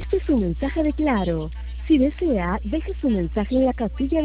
Este es un mensaje de Claro. Si desea, deje su mensaje en la casilla